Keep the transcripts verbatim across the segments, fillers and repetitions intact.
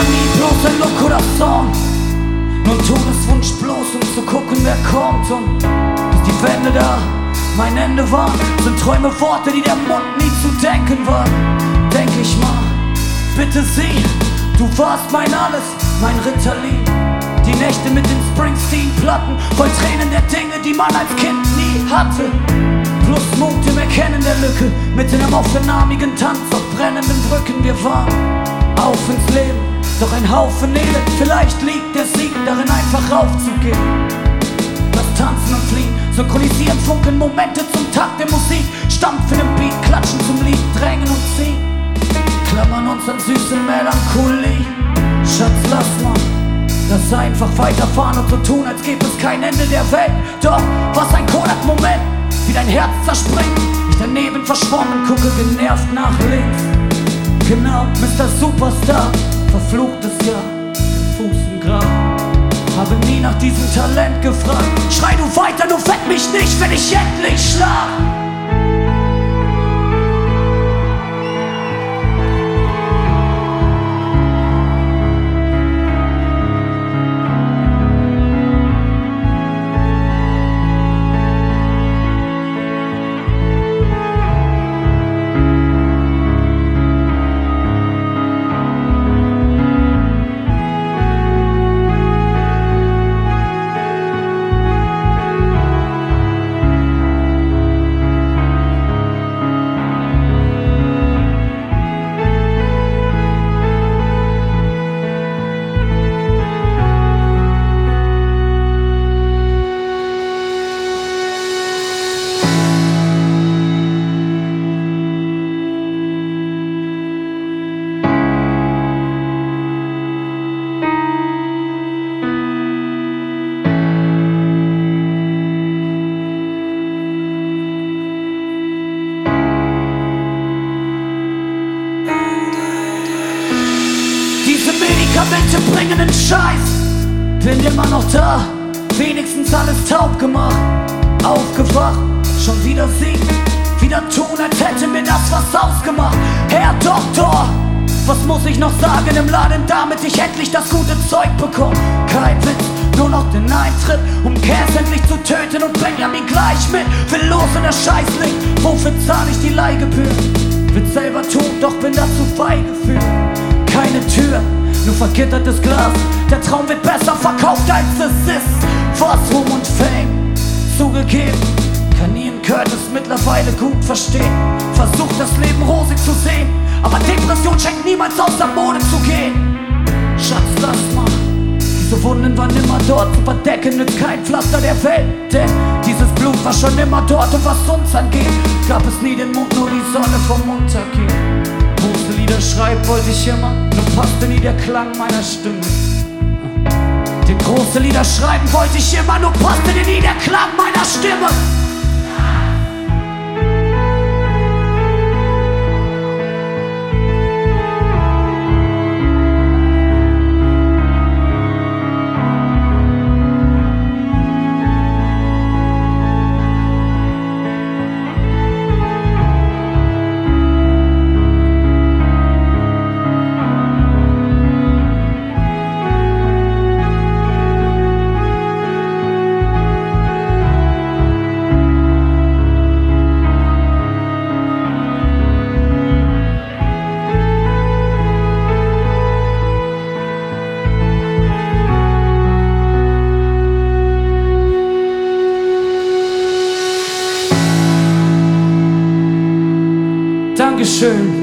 nie bloß ein Look oder Song, nur ein Todeswunsch bloß, um zu gucken, wer kommt. Und bis die Wände da mein Ende waren, sind Träume Worte, die der Mund nie zu denken war. Denk ich mal, bitte sieh, du warst mein Alles, mein Ritterli. Die Nächte mit den Springsteen-Platten, voll Tränen der Dinge, die man als Kind nie hatte. Plus Mut im Erkennen der Lücke, mitten im offenarmigen Tanz auf brennenden Brücken. Wir waren auf ins Leben, doch ein Haufen Elend. Vielleicht liegt der Sieg darin, einfach raufzugehen. Das Tanzen und Fliehen, synchronisieren, funkeln Momente zum Takt der Musik. Stampfen im Beat, klatschen zum Lied, drängen und ziehen. Klammern uns an süße Melancholie. Schatz, lass mal lass einfach weiterfahren und so tun, als gäbe es kein Ende der Welt. Doch was ein Kodak-Moment, wie dein Herz zerspringt. Ich daneben verschwommen, gucke genervt nach links. Genau, Mister Superstar, verfluchtes Jahr, Fuß im Grab. Habe nie nach diesem Talent gefragt. Schrei du weiter, nur weck mich nicht, wenn ich endlich schlaf. Medikamente bringen den Scheiß. Bin immer noch da, wenigstens alles taub gemacht. Aufgewacht, schon wieder sie, wieder tun, als hätte mir das was ausgemacht. Herr Doktor, was muss ich noch sagen im Laden, damit ich endlich das gute Zeug bekomme? Kein Witz, nur noch den Eintritt, um Cass endlich zu töten und Benjamin gleich mit. Will los in das Scheißlicht, wofür zahle ich die Leihgebühren? Will selber tun, doch bin dazu feige für. Keine Tür, nur vergittertes Glas. Der Traum wird besser verkauft als es ist. Was Ruhm und Fame, zugegeben, kann Ian Curtis mittlerweile gut verstehen. Versucht das Leben rosig zu sehen, aber Depression scheint niemals aus der Mode zu gehen. Schatz, lass mal, diese Wunden waren immer dort. Zu verdecken nützt kein Pflaster der Welt, denn dieses Blut war schon immer dort. Und was uns angeht, gab es nie den Mut, nur die Sonne vom Untergehen. Große Lieder schreiben wollte ich immer, nur passte nie der Klang meiner Stimme. Die große Lieder schreiben wollte ich immer, nur passte nie der Klang meiner Stimme. Dankeschön.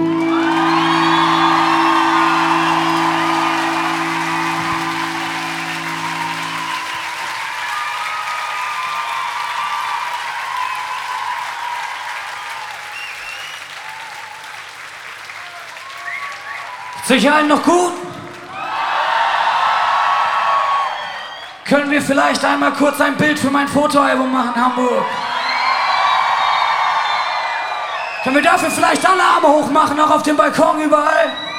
Ist euch allen noch gut? Können wir vielleicht einmal kurz ein Bild für mein Fotoalbum machen, Hamburg? Können wir dafür vielleicht alle Arme hochmachen, auch auf dem Balkon überall?